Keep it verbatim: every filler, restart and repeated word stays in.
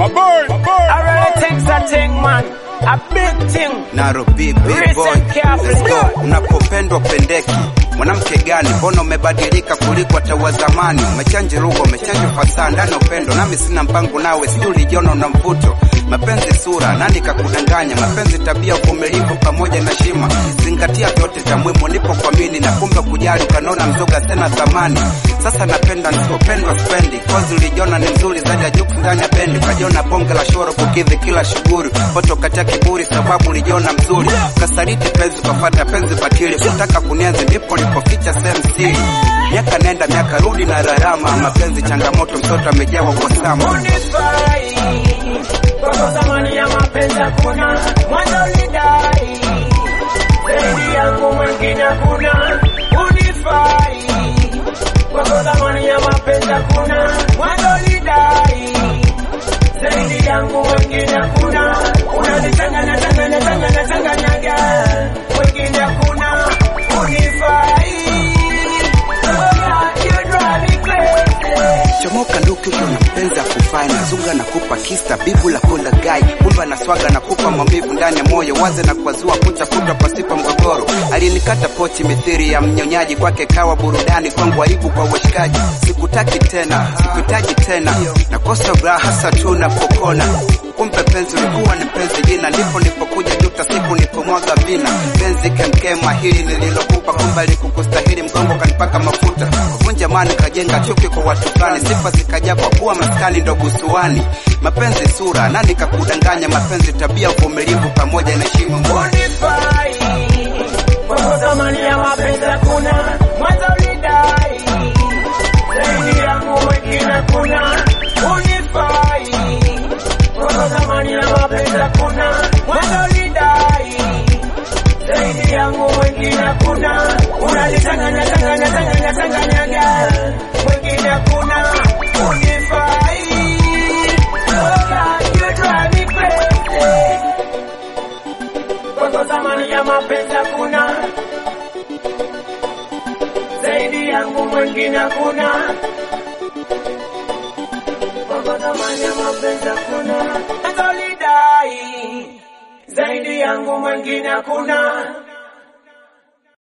My boy, my boy. I really think a thing, man. A big thing. Naro big big boy. Let's go. Unapopendwa pendeki. Mwanamke gani? Mbona umebadilika kuliko hata wa zamani? Umechanje lugha, umechanje fasaha ndani upendo. Nami sina mpango nawe, sijui ulijiona una mvuto. Mapenzi sura, nani kakudanganya? Mapenzi tabia, uvumilivu pamoja na shima. Zingatia vyote vya muhimu, nipo kwa mini na kumbe kujali ukanona mzoga tena thamani. Sasa napenda nisipopendwa spendi. Kozi ulijiona ni mzuri zaidi ya juku ndani ya bendi. Ukajiona bonge la shoro kukidhi kila shughuli. Foto katia kiburi sababu ulijiona mzuri. Kasaliti penzi ukafuata penzi batili. Kutaka kunienzi ndipo ulipoficha sehemu siri. Miaka nenda miaka rudi na rarama. Mapenzi changamoto mtoto amejawa kwa sama. Unifai kwa zamani ya mapenzi kuna mwanzo ulidai. Zaidi yangu mwingine kuna. Unifai kwa zamani ya mapenzi kuna mwanzo ulidai. Zaidi yangu mwingine kuna. Unanichanganya changanya changanya changanya mwingine kuna. Unifai. Chomoka nduki ukiwa na mpenzi akufai. Nazunga na kupa kista bibu la konda gai. Kumba na swaga na kupa maumivu ndani ya moyo. Waze na kwazua kuta kuta pasipa mgogoro. Alinikata pochi mithiri ya mnyonyaji. Kwake kawa burudani kwangu aibu kwa washikaji. Sikutaki tena, sikuhitaji tena. Nakosa raha hasa tu napokona. Kumbe penzi ulikuwa ni penzi jina. Ndipo nipokuja juta siku nipomwaga vina. Penzi kemkema hili nililokupa. Kumbe likukustahili mgongo kanipaka mafuta. Kuvunja mani kajenga chuki kwa watu fulani. Sifa zikaja kwa kuwa maskani ndo busuani. Mapenzi sura, nani kakudanganya? Mapenzi tabia, uvumilivu pamoja na heshima. Unifai kwa zamani ya mapenzi kuna mwanzo ulidai. Zaidi yangu mwingine kuna. Unifai kwa zamani ya mapenzi kuna mwanzo ulidai. Zaidi yangu mwingine kuna. Unanichanganya changanya changanya changanya mwingine kuna. Unifai. You drive me crazy. Kwa zamani ya mapenzi kuna. Zaidi yangu mwingine kuna. Kwa zamani ya mapenzi kuna. Nazolidai. Zaidi yangu mwingine kuna.